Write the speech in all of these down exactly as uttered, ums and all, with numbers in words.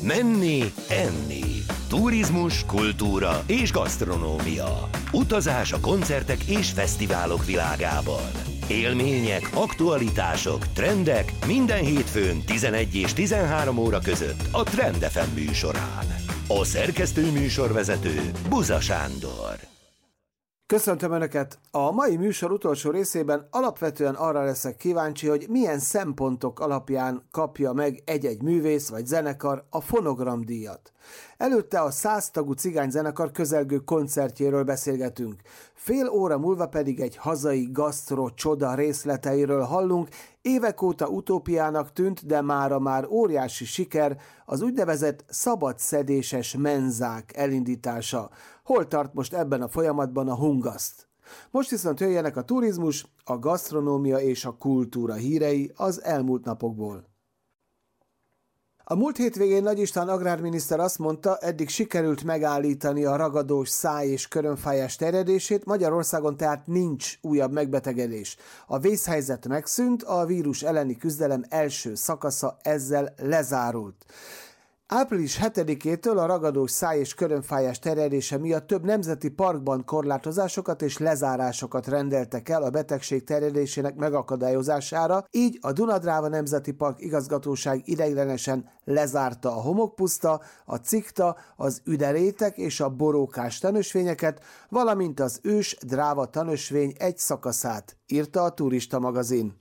Menni, enni. Turizmus, kultúra és gasztronómia. Utazás a koncertek és fesztiválok világában. Élmények, aktualitások, trendek minden hétfőn tizenegy és tizenhárom óra között a Trend ef em műsorán. A szerkesztő műsorvezető Buza Sándor. Köszöntöm Önöket! A mai műsor utolsó részében alapvetően arra leszek kíváncsi, hogy milyen szempontok alapján kapja meg egy-egy művész vagy zenekar a fonogramdíjat. Előtte a száz tagú cigányzenekar közelgő koncertjéről beszélgetünk. Fél óra múlva pedig egy hazai gasztro csoda részleteiről hallunk. Évek óta utópiának tűnt, de mára már óriási siker az úgynevezett szabadszedéses menzák elindítása. Hol tart most ebben a folyamatban a Hungaszt? Most viszont jöjjenek a turizmus, a gasztronómia és a kultúra hírei az elmúlt napokból. A múlt hétvégén Nagy István agrárminiszter azt mondta, eddig sikerült megállítani a ragadós száj- és körömfájás terjedését, Magyarországon tehát nincs újabb megbetegedés. A vészhelyzet megszűnt, a vírus elleni küzdelem első szakasza ezzel lezárult. április hetedikétől a ragadós száj- és körömfájás terjedése miatt több nemzeti parkban korlátozásokat és lezárásokat rendeltek el a betegség terjedésének megakadályozására, így a Duna-Dráva Nemzeti Park igazgatóság ideiglenesen lezárta a homokpuszta, a cikta, az üderétek és a borókás tanösvényeket, valamint az ős dráva tanösvény egy szakaszát, írta a Turista magazin.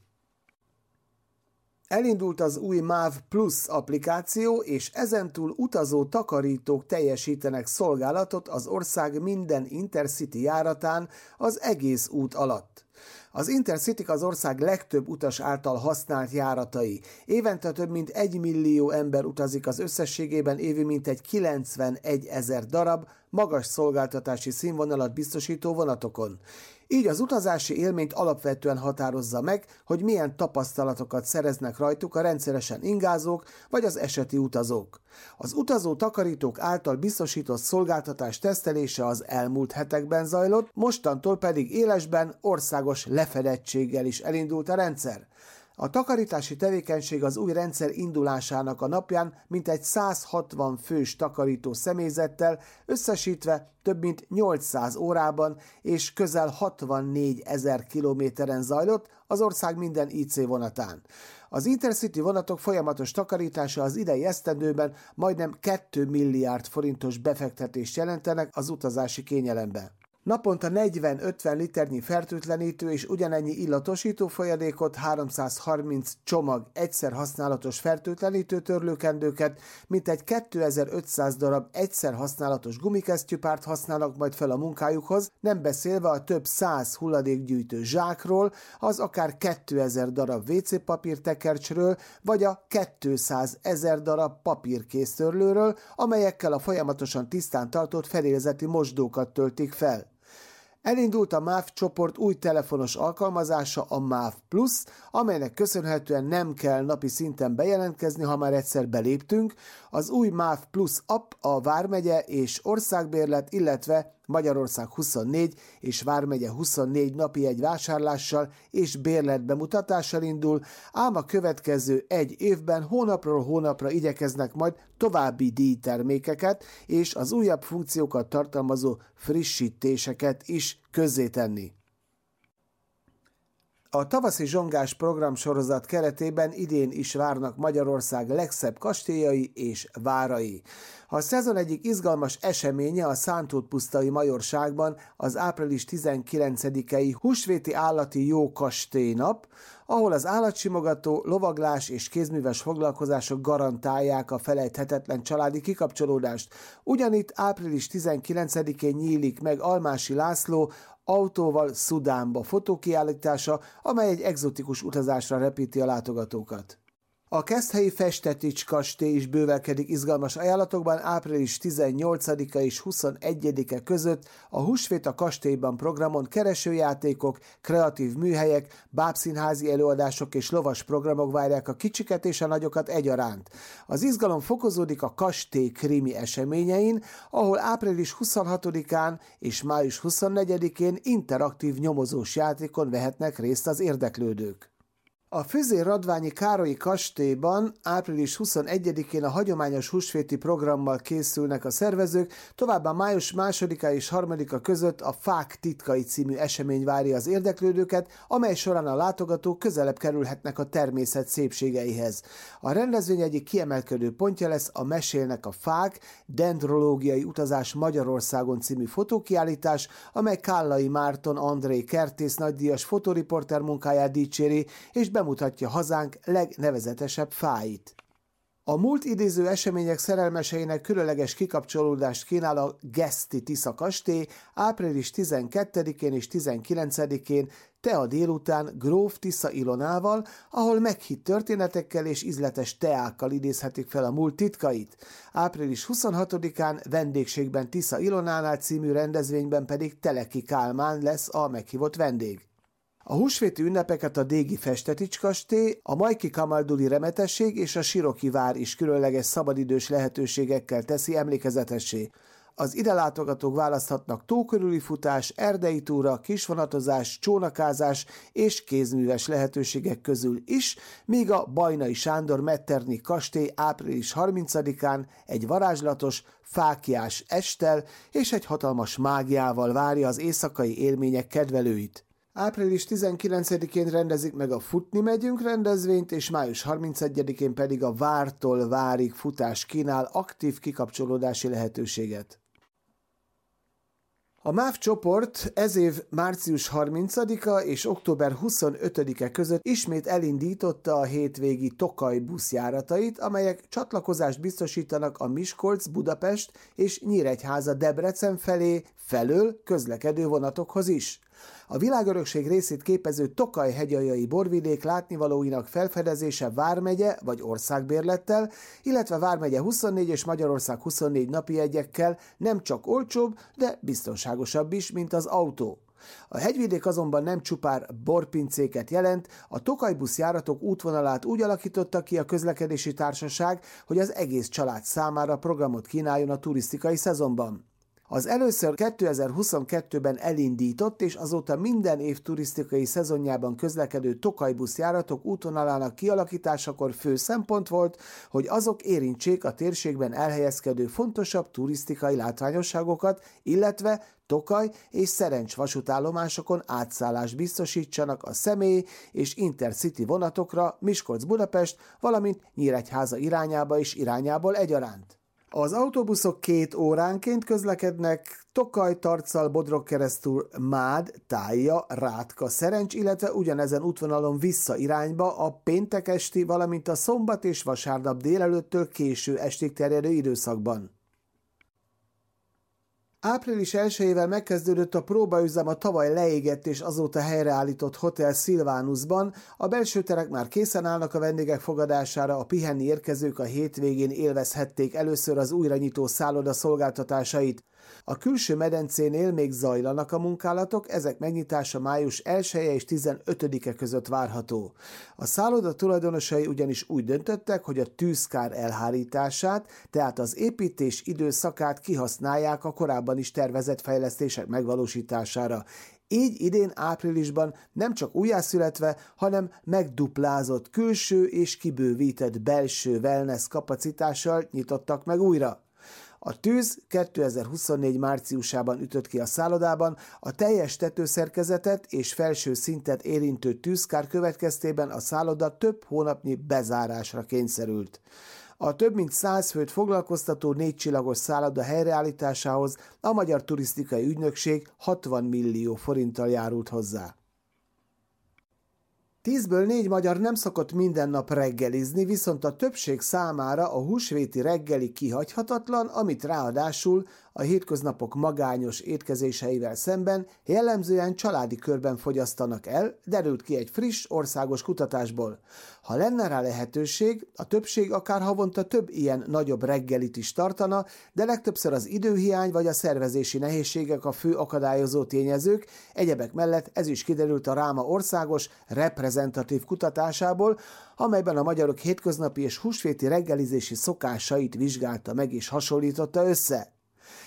Elindult az új MÁV Plus applikáció, és ezentúl utazó takarítók teljesítenek szolgálatot az ország minden Intercity járatán az egész út alatt. Az Intercityk az ország legtöbb utas által használt járatai. Évente több mint egy millió ember utazik az összességében évi mintegy kilencvenegy ezer darab magas szolgáltatási színvonalat biztosító vonatokon. Így az utazási élményt alapvetően határozza meg, hogy milyen tapasztalatokat szereznek rajtuk a rendszeresen ingázók vagy az eseti utazók. Az utazó takarítók által biztosított szolgáltatás tesztelése az elmúlt hetekben zajlott, mostantól pedig élesben, országos lefedettséggel is elindult a rendszer. A takarítási tevékenység az új rendszer indulásának a napján mintegy száz hatvan fős takarító személyzettel összesítve több mint nyolcszáz órában és közel hatvannégy ezer kilométeren zajlott az ország minden í cé vonatán. Az Intercity vonatok folyamatos takarítása az idei esztendőben majdnem két milliárd forintos befektetést jelentenek az utazási kényelembe. Naponta negyven-ötven liternyi fertőtlenítő és ugyanennyi illatosító folyadékot, háromszázharminc csomag egyszer használatos fertőtlenítő törlőkendőket, mintegy kétezer-ötszáz darab egyszer használatos gumikesztyűpárt használnak majd fel a munkájukhoz, nem beszélve a több száz hulladékgyűjtő zsákról, az akár kétezer darab vé cé papír tekercsről, vagy a kétszázezer darab papírkésztörlőről, amelyekkel a folyamatosan tisztán tartott fedélzeti mosdókat töltik fel. Elindult a MÁV csoport új telefonos alkalmazása, a MÁV Plus, amelynek köszönhetően nem kell napi szinten bejelentkezni, ha már egyszer beléptünk. Az új MÁV Plus app a Vármegye és Országbérlet, illetve Magyarország huszonnégy és Vármegye huszonnégy napi egy vásárlással és bérletbemutatással indul, ám a következő egy évben hónapról hónapra igyekeznek majd további díjtermékeket és az újabb funkciókat tartalmazó frissítéseket is közzétenni. A tavaszi zsongás programsorozat keretében idén is várnak Magyarország legszebb kastélyai és várai. A szezon egyik izgalmas eseménye a Szántótpusztai Majorságban az április tizenkilencedikei húsvéti állati jó kastélynap, ahol az állatsimogató, lovaglás és kézműves foglalkozások garantálják a felejthetetlen családi kikapcsolódást. Ugyanitt április tizenkilencedikén nyílik meg Almási László autóval Szudánba fotókiállítása, amely egy egzotikus utazásra repíti a látogatókat. A keszthelyi Festetics kastély is bővelkedik izgalmas ajánlatokban április tizennyolcadika és huszonegyedike között a Húsvét a kastélyban programon keresőjátékok, kreatív műhelyek, bábszínházi előadások és lovas programok várják a kicsiket és a nagyokat egyaránt. Az izgalom fokozódik a kastély krimi eseményein, ahol április huszonhatodikán és május huszonnegyedikén interaktív nyomozós játékon vehetnek részt az érdeklődők. A Füzér-Radványi Károlyi kastélyban április huszonegyedikén a hagyományos húsvéti programmal készülnek a szervezők, továbbá május másodika és harmadika között a Fák titkai című esemény várja az érdeklődőket, amely során a látogatók közelebb kerülhetnek a természet szépségeihez. A rendezvény egyik kiemelkedő pontja lesz a Mesélnek a fák, dendrológiai utazás Magyarországon című fotókiállítás, amely Kállai Márton André kertész nagydíjas fotóriporter munkáját dicséri, és bemutatja hazánk legnevezetesebb fáit. A múlt idéző események szerelmeseinek különleges kikapcsolódást kínál a Geszti Tisza kastély április tizenkettedikén és tizenkilencedikén tea délután Gróf Tisza Ilonával, ahol meghitt történetekkel és ízletes teákkal idézhetik fel a múlt titkait. április huszonhatodikán vendégségben Tisza Ilonánál című rendezvényben pedig Teleki Kálmán lesz a meghívott vendég. A húsvéti ünnepeket a Dégi Festetics kastély, a Majki Kamalduli Remetesség és a Siroki vár is különleges szabadidős lehetőségekkel teszi emlékezetessé. Az ide látogatók választhatnak tó körüli futás, erdei túra, kisvonatozás, csónakázás és kézműves lehetőségek közül is, míg a Bajnai Sándor Metternich kastély április harmincadikán egy varázslatos, fáklyás esttel és egy hatalmas mágiával várja az éjszakai élmények kedvelőit. április tizenkilencedikén rendezik meg a Futni megyünk rendezvényt, és május harmincegyedikén pedig a Vártól Várig futás kínál aktív kikapcsolódási lehetőséget. A MÁV csoport ez év március harmincadika és október huszonötödike között ismét elindította a hétvégi Tokaj buszjáratait, amelyek csatlakozást biztosítanak a Miskolc-Budapest és Nyíregyháza-Debrecen felé felől közlekedő vonatokhoz is. A világörökség részét képező Tokaj hegyaljai borvidék látnivalóinak felfedezése vármegye vagy országbérlettel, illetve vármegye huszonnégy és Magyarország huszonnégy napi jegyekkel nem csak olcsóbb, de biztonságosabb is, mint az autó. A hegyvidék azonban nem csupán borpincéket jelent, a Tokaj-busz járatok útvonalát úgy alakította ki a közlekedési társaság, hogy az egész család számára programot kínáljon a turisztikai szezonban. Az először kétezer-huszonkettőben elindított és azóta minden év turisztikai szezonjában közlekedő Tokaj-busz járatok útvonalának kialakításakor fő szempont volt, hogy azok érintsék a térségben elhelyezkedő fontosabb turisztikai látványosságokat, illetve Tokaj és Szerencs vasútállomásokon átszállást biztosítsanak a személy- és intercity vonatokra Miskolc-Budapest, valamint Nyíregyháza irányába és irányából egyaránt. Az autóbuszok két óránként közlekednek Tokaj, Tarcal, Bodrog keresztül Mád, Tájja, Rátka, Szerencs, illetve ugyanezen útvonalon vissza irányba a péntek esti, valamint a szombat és vasárnap délelőttől késő estig terjedő időszakban. április elsejével megkezdődött a próbaüzem a tavaly leégett és azóta helyreállított Hotel Silvanusban, a belső terek már készen állnak a vendégek fogadására, a pihenni érkezők a hétvégén élvezhették először az újranyitó szálloda szolgáltatásait. A külső medencénél még zajlanak a munkálatok, ezek megnyitása május elseje és tizenötödike között várható. A szálloda tulajdonosai ugyanis úgy döntöttek, hogy a tűzkár elhárítását, tehát az építés időszakát kihasználják a korábban is tervezett fejlesztések megvalósítására. Így idén áprilisban nem csak újjászületve, hanem megduplázott külső és kibővített belső wellness kapacitással nyitottak meg újra. A tűz kétezer-huszonnégy márciusában ütött ki a szállodában, a teljes tetőszerkezetet és felső szintet érintő tűzkár következtében a szálloda több hónapnyi bezárásra kényszerült. A több mint száz főt foglalkoztató négycsillagos szálloda helyreállításához a Magyar Turisztikai Ügynökség hatvan millió forinttal járult hozzá. Tízből négy magyar nem szokott minden nap reggelizni, viszont a többség számára a húsvéti reggeli kihagyhatatlan, amit ráadásul a hétköznapok magányos étkezéseivel szemben jellemzően családi körben fogyasztanak el, derült ki egy friss országos kutatásból. Ha lenne rá lehetőség, a többség akár havonta több ilyen nagyobb reggelit is tartana, de legtöbbször az időhiány vagy a szervezési nehézségek a fő akadályozó tényezők, egyebek mellett ez is kiderült a Ráma országos reprezentatív kutatásából, amelyben a magyarok hétköznapi és húsvéti reggelizési szokásait vizsgálta meg és hasonlította össze.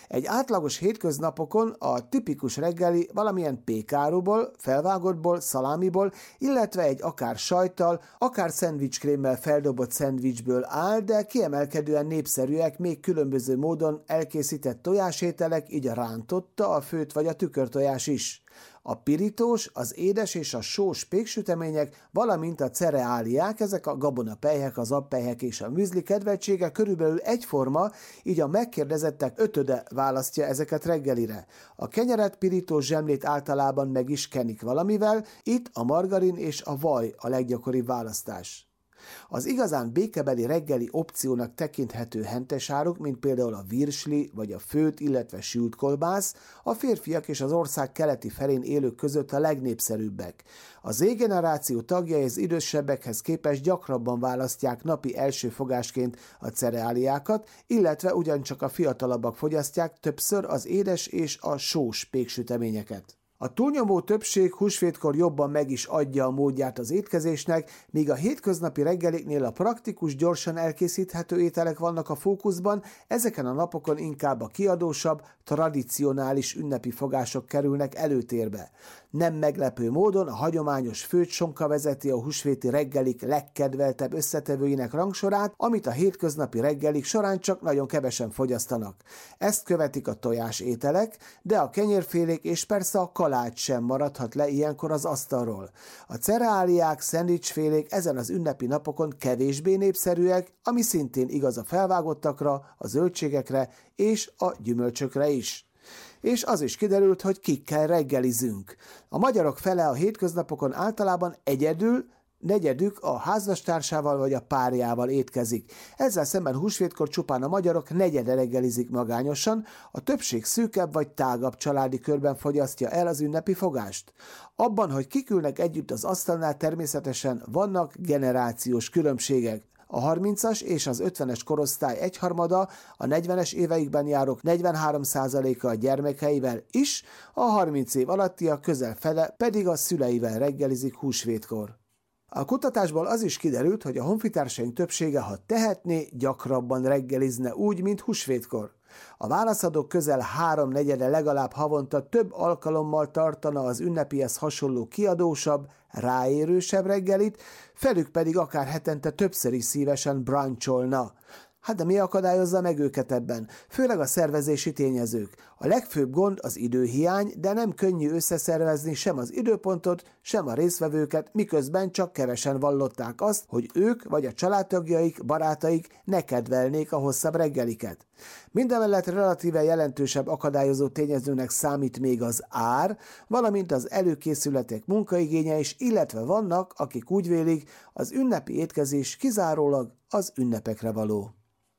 Egy átlagos hétköznapokon a tipikus reggeli valamilyen pékáruból, felvágottból, szalámiból, illetve egy akár sajttal, akár szendvicskrémmel feldobott szendvicsből áll, de kiemelkedően népszerűek még különböző módon elkészített tojásételek, így a rántotta, a főtt vagy a tükörtojás is. A pirítós, az édes és a sós péksütemények, valamint a cereáliák, ezek a gabonapelyhek, az appelyhek és a műzli kedveltsége körülbelül egyforma, így a megkérdezettek ötöde választja ezeket reggelire. A kenyeret, pirítós zsemlét általában meg is kenik valamivel, itt a margarin és a vaj a leggyakoribb választás. Az igazán békebeli reggeli opciónak tekinthető hentesáruk, mint például a virsli vagy a főtt, illetve sült kolbász, a férfiak és az ország keleti felén élők között a legnépszerűbbek. A Z-generáció tagjai az idősebbekhez képest gyakrabban választják napi első fogásként a cereáliákat, illetve ugyancsak a fiatalabbak fogyasztják többször az édes és a sós péksüteményeket. A túlnyomó többség húsvétkor jobban meg is adja a módját az étkezésnek, míg a hétköznapi reggeliknél a praktikus, gyorsan elkészíthető ételek vannak a fókuszban, ezeken a napokon inkább a kiadósabb, tradicionális ünnepi fogások kerülnek előtérbe. Nem meglepő módon a hagyományos főtt sonka vezeti a húsvéti reggelik legkedveltebb összetevőinek rangsorát, amit a hétköznapi reggelik során csak nagyon kevesen fogyasztanak. Ezt követik a tojás ételek, de a kenyérfélék és persze a kalács sem maradhat le ilyenkor az asztalról. A cereáliák, szendvicsfélék ezen az ünnepi napokon kevésbé népszerűek, ami szintén igaz a felvágottakra, a zöldségekre és a gyümölcsökre is. És az is kiderült, hogy kikkel reggelizünk. A magyarok fele a hétköznapokon általában egyedül, negyedük a házastársával vagy a párjával étkezik. Ezzel szemben húsvétkor csupán a magyarok negyede reggelizik magányosan, a többség szűkebb vagy tágabb családi körben fogyasztja el az ünnepi fogást. Abban, hogy kik ülnek együtt az asztalnál, természetesen vannak generációs különbségek. A harmincas és az ötvenes korosztály egyharmada, a negyvenes éveikben járók negyvenhárom százaléka a gyermekeivel is, a harminc év alattiak közel fele pedig a szüleivel reggelizik húsvétkor. A kutatásból az is kiderült, hogy a honfitársaink többsége, ha tehetné, gyakrabban reggelizne úgy, mint húsvétkor. A válaszadók közel háromnegyede legalább havonta több alkalommal tartana az ünnepihez hasonló kiadósabb, ráérősebb reggelit, felük pedig akár hetente többször is szívesen bruncholna. Hát de mi akadályozza meg őket ebben? Főleg a szervezési tényezők. A legfőbb gond az időhiány, de nem könnyű összeszervezni sem az időpontot, sem a résztvevőket, miközben csak kevesen vallották azt, hogy ők vagy a családtagjaik, barátaik ne kedvelnék a hosszabb reggeliket. Mindemellett relatíve jelentősebb akadályozó tényezőnek számít még az ár, valamint az előkészületek munkaigénye is, illetve vannak, akik úgy vélik, az ünnepi étkezés kizárólag az ünnepekre való.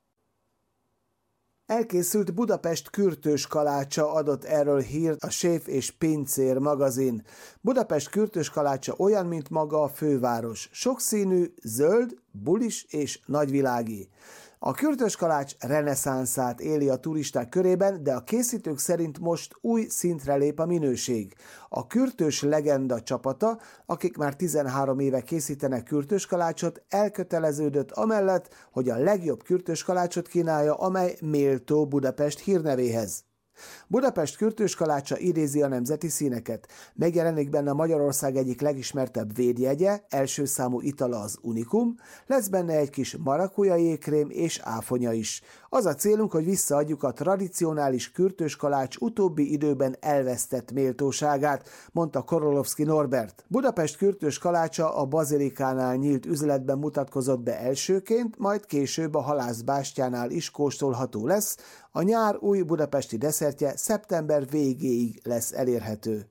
Elkészült Budapest kürtős kalácsa, adott erről hírt a Séf és Pincér magazin. Budapest kürtős kalácsa olyan, mint maga a főváros. Sokszínű, zöld, bulis és nagyvilági. A kürtös kalács reneszánszát éli a turisták körében, de a készítők szerint most új szintre lép a minőség. A kürtős legenda csapata, akik már tizenhárom éve készítenek kürtős kalácsot, elköteleződött amellett, hogy a legjobb kürtős kalácsot kínálja, amely méltó Budapest hírnevéhez. Budapest kürtős kalácsa idézi a nemzeti színeket. Megjelenik benne Magyarország egyik legismertebb védjegye, első számú itala az Unikum, lesz benne egy kis marakuja jégkrém és áfonya is. Az a célunk, hogy visszaadjuk a tradicionális kürtős kalács utóbbi időben elvesztett méltóságát, mondta Korolovszki Norbert. Budapest kürtős kalácsa a Bazilikánál nyílt üzletben mutatkozott be elsőként, majd később a Halászbástyánál is kóstolható lesz. A nyár új budapesti desszertje szeptember végéig lesz elérhető.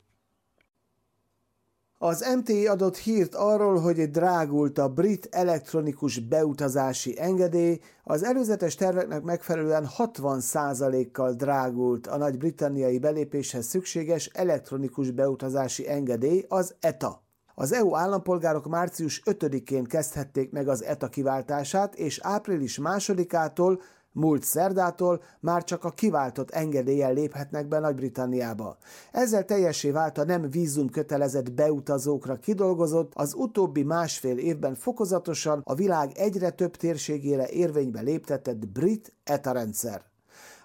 Az em té i adott hírt arról, hogy drágult a brit elektronikus beutazási engedély, az előzetes terveknek megfelelően hatvan százalékkal drágult a nagy-britanniai belépéshez szükséges elektronikus beutazási engedély, az é té á. Az é u állampolgárok március ötödikén kezdhették meg az é té á kiváltását, és április másodikától, múlt szerdától már csak a kiváltott engedéllyel léphetnek be Nagy-Britanniába. Ezzel teljessé vált a nem vízum kötelezett beutazókra kidolgozott, az utóbbi másfél évben fokozatosan a világ egyre több térségére érvénybe léptetett brit é té á rendszer.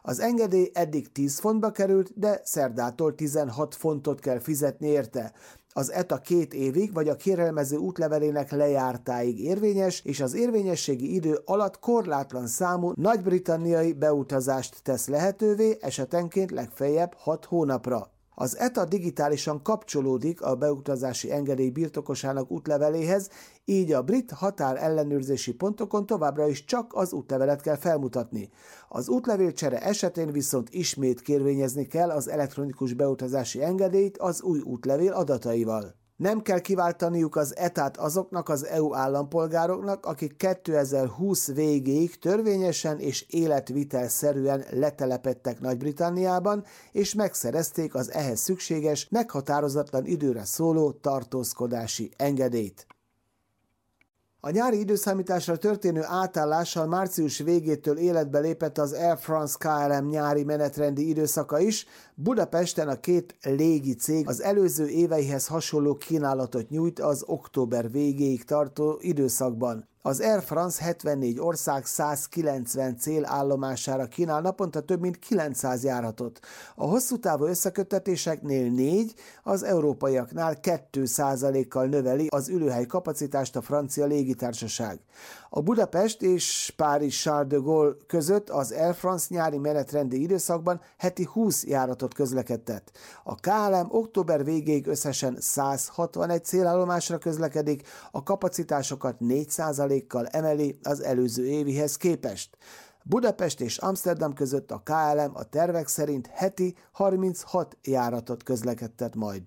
Az engedély eddig tíz fontba került, de szerdától tizenhat fontot kell fizetni érte. Az é té á két évig vagy a kérelmező útlevelének lejártáig érvényes, és az érvényességi idő alatt korlátlan számú nagy-britanniai beutazást tesz lehetővé, esetenként legfeljebb hat hónapra. Az é té á digitálisan kapcsolódik a beutazási engedély birtokosának útleveléhez, így a brit határellenőrzési pontokon továbbra is csak az útlevelet kell felmutatni. Az útlevélcsere esetén viszont ismét kérvényezni kell az elektronikus beutazási engedélyt az új útlevél adataival. Nem kell kiváltaniuk az é té át azoknak az é u állampolgároknak, akik kétezer-húsz végéig törvényesen és életvitelszerűen letelepedtek Nagy-Britanniában, és megszerezték az ehhez szükséges, meghatározatlan időre szóló tartózkodási engedélyt. A nyári időszámításra történő átállással március végétől életbe lépett az Air France ká el em nyári menetrendi időszaka is. Budapesten a két légi cég az előző éveihez hasonló kínálatot nyújt az október végéig tartó időszakban. Az Air France hetvennégy ország százkilencven célállomására kínál naponta több mint kilencszáz járatot. A hosszú távú összeköttetéseknél négy, az európaiaknál két százalékkal növeli az ülőhely kapacitást a francia légitársaság. A Budapest és Párizs Charles de Gaulle között az Air France nyári menetrendi időszakban heti húsz járatot közlekedtet. A ká el em október végéig összesen száz hatvanegy célállomásra közlekedik, a kapacitásokat négy százalékkal emeli az előző évihez képest. Budapest és Amsterdam között a ká el em a tervek szerint heti harminchat járatot közlekedtet majd.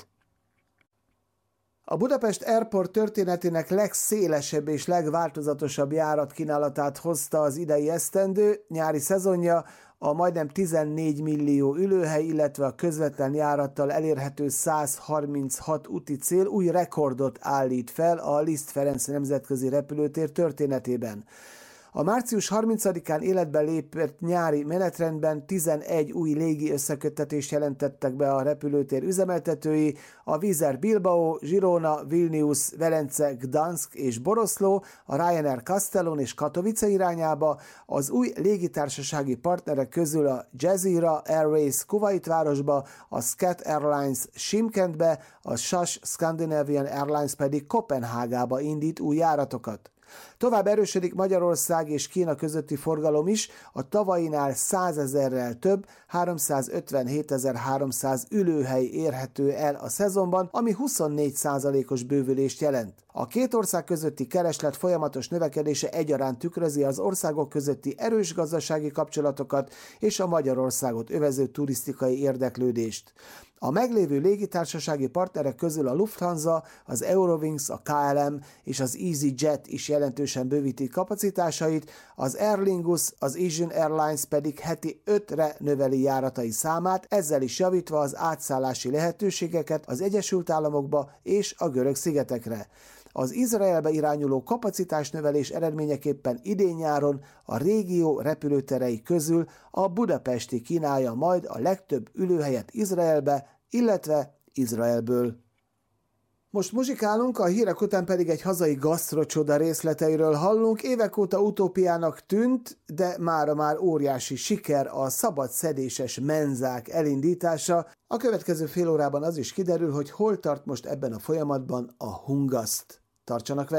A Budapest Airport történetének legszélesebb és legváltozatosabb járatkínálatát hozta az idei esztendő nyári szezonja, a majdnem tizennégy millió ülőhely, illetve a közvetlen járattal elérhető száz harminchat úti cél új rekordot állít fel a Liszt Ferenc nemzetközi repülőtér történetében. A március harmincadikán életbe lépett nyári menetrendben tizenegy új légi összeköttetést jelentettek be a repülőtér üzemeltetői, a Wizz Air Bilbao, Girona, Vilnius, Velence, Gdansk és Boroszló, a Ryanair Castellón és Katowice irányába, az új légitársasági partnerek közül a Jazeera Airways Kuwait városba, a Scat Airlines Shymkentbe, a es á es Scandinavian Airlines pedig Koppenhágába indít új járatokat. Tovább erősödik Magyarország és Kína közötti forgalom is, a tavainál százezerrel több, háromszázötvenhétezer-háromszáz ülőhely érhető el a szezonban, ami huszonnégy százalékos bővülést jelent. A két ország közötti kereslet folyamatos növekedése egyaránt tükrözi az országok közötti erős gazdasági kapcsolatokat és a Magyarországot övező turisztikai érdeklődést. A meglévő légitársasági partnerek közül a Lufthansa, az Eurowings, a ká el em és az EasyJet is jelentősen bővíti kapacitásait, az Aer Lingus, az Asian Airlines pedig heti ötre növeli járatai számát, ezzel is javítva az átszállási lehetőségeket az Egyesült Államokba és a Görög-szigetekre. Az Izraelbe irányuló kapacitásnövelés eredményeképpen idén-nyáron a régió repülőterei közül a budapesti kínálja majd a legtöbb ülőhelyet Izraelbe, illetve Izraelből. Most muzsikálunk, a hírek után pedig egy hazai gasztrocsoda részleteiről hallunk. Évek óta utópiának tűnt, de mára már óriási siker a szabad szedéses menzák elindítása. A következő fél órában az is kiderül, hogy hol tart most ebben a folyamatban a Hungaszt. Tartsanak velünk!